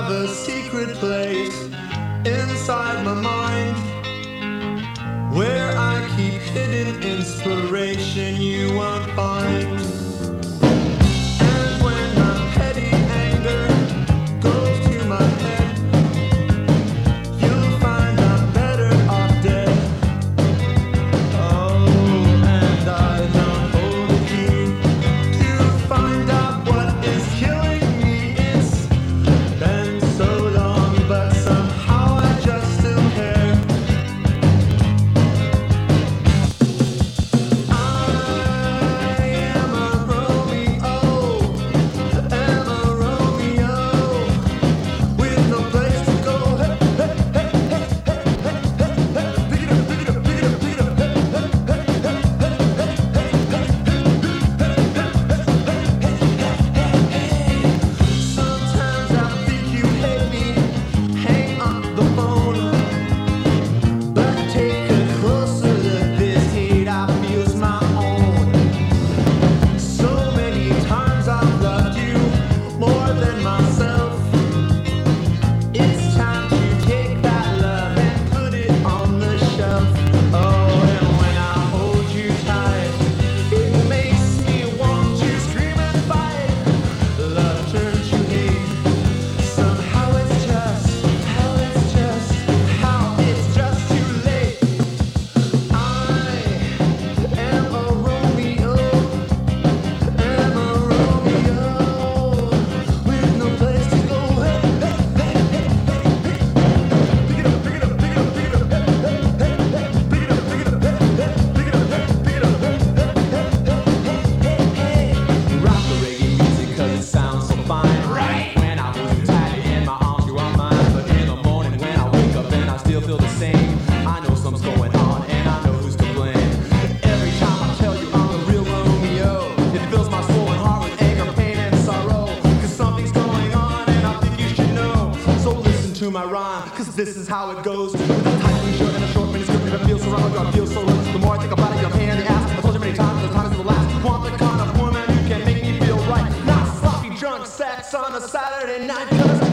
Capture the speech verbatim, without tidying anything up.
have a secret place inside my mind where I keep hidden inspiration you won't find. And when my petty anger goes to my head, you'll find I'm better off dead. Oh, and I don't hold the key to find out what is killing me. It's been so long, but somehow I just still care. I am a Romeo, am a Romeo, with no place to go. Hey, hey, hey, hey, hey, hey, hey, hey, pick it up, pick it up, pick it up, pick it up, hey, hey, hey, hey, sometimes I think you hate me. Hang up the phone, but take a closer look. This hate I feel's my own. So many times I've loved you more than myself. It's time to take that love and put it on the shelf. Oh, and when I hold you tight, it makes me want to scream and fight. Love turns to hate. Somehow it's just, how it's just, how it's just too late. I am a Romeo, am a Romeo, with no place to go. Hey, hey, hey, hey, hey, pick it up, pick it up, pick it up, pick it up, hey, hey, hey, hey, pick it up, pick it up, hey, hey, pick it up, hey, pick it up, hey, hey, hey, hey, hey, hey. Rock the reggae music 'cause it sounds so fine. Right. When I hold you tight in my arms, you are mine. But in the morning when I wake up and I still feel the same, I know something's going on and I know who's to blame. Every time I tell you I'm the real Romeo, it fills my soul and heart with anger, pain, and sorrow. 'Cause something's going on and I think you should know. So listen to my rhyme, 'cause this is how it goes. With a tight blue shirt and a short manuscript, and I feel so wrong, I feel so low. The more I think about it, you're a pain in the ass. I told you many times, the time is the last. Want the kind of woman who can make me feel right, not sloppy drunk sex on a Saturday night. 'Cause